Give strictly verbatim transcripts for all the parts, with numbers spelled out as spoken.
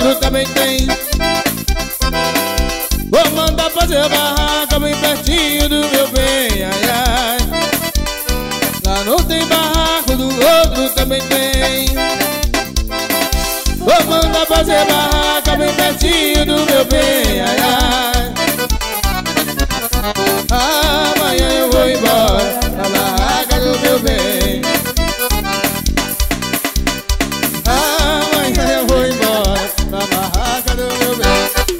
outro também tem. Vou mandar fazer barraca bem pertinho do meu bem, ai, ai. Lá não tem barraco, do outro também tem. Vou mandar fazer barraca bem pertinho do meu bem, ai, ai. Amanhã eu vou embora pra barraca do meu bem. Amanhã eu vou embora pra barraca do meu bem.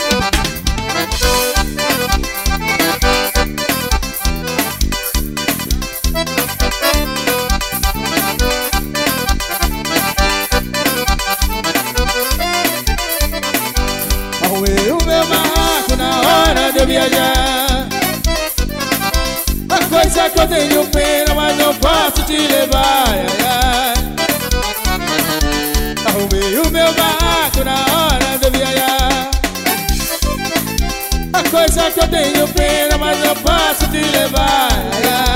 Arrumei o meu barraco na hora de eu viajar. A coisa que eu tenho pena, mas não posso te levar, ai, ai. Arrumei o meu barraco na hora de eu viajar. A coisa que eu tenho pena, mas não posso te levar, ai, ai.